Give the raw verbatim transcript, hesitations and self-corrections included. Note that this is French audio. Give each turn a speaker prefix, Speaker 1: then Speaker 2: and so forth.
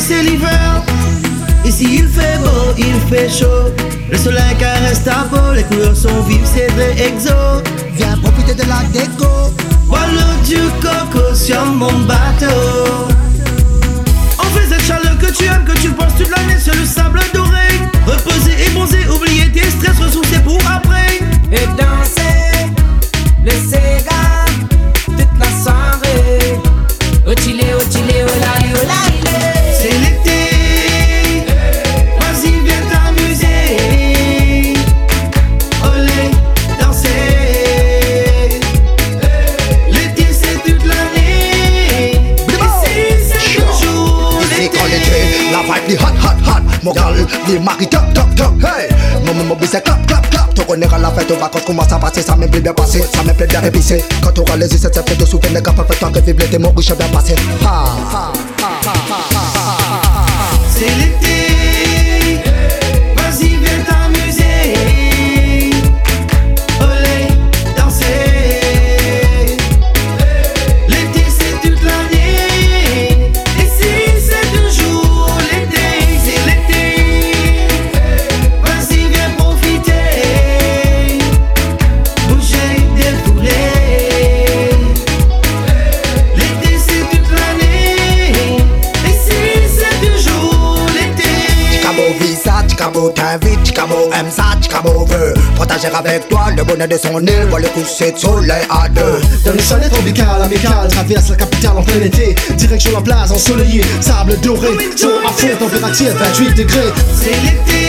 Speaker 1: c'est l'hiver. Ici il fait beau, il fait chaud. Le soleil caresse ta peau, les couleurs sont vives, c'est très exo.
Speaker 2: Viens profiter de la déco.
Speaker 1: Bois l'eau du coco sur mon bateau. On fait cette chaleur que tu aimes, que tu penses toute l'année sur le sable doré. Reposer et bronzer, oublier tes stress, ressourcer pour après.
Speaker 3: Et danser, laisser gars, toute la soirée. Otile, otile, olale, olale.
Speaker 1: C'est l'été, vas-y viens t'amuser. Olé, danser. L'été c'est toute l'année. Ici c'est toujours l'été.
Speaker 2: La vibe est hot, hot, hot. Moral, les maris top, top, top. Hey, maman m'a baisé clap, clap, clap. Tu connais la fête aux vacances, comment ça passe, ça m'aime bien passer, ça m'aime bien révisser. Quand tu auras les yeux, cette fête de souvenir, les gars, fais-toi que vivre l'été, mon riche bien passé. Ha, ha, ha, ha, ha, ha.
Speaker 1: C'est l'été, vas-y viens t'amuser. Olé, danser. L'été c'est toute l'année. Ici c'est toujours l'été. C'est l'été, vas-y viens profiter. Bouger, défouler. L'été c'est toute l'année. Ici c'est toujours l'été.
Speaker 2: Chicabo vit ça, Chicabo t'invite, Chicabo aime ça, Chicabo veut partager avec toi le bonheur de son île, voir le coucher de soleil à deux.
Speaker 4: Dans le soleil tropical, amical, traverse la capitale en plein été. Direction la plage ensoleillée, sable doré, chaud à fond, température vingt-huit degrés.
Speaker 1: C'est l'été.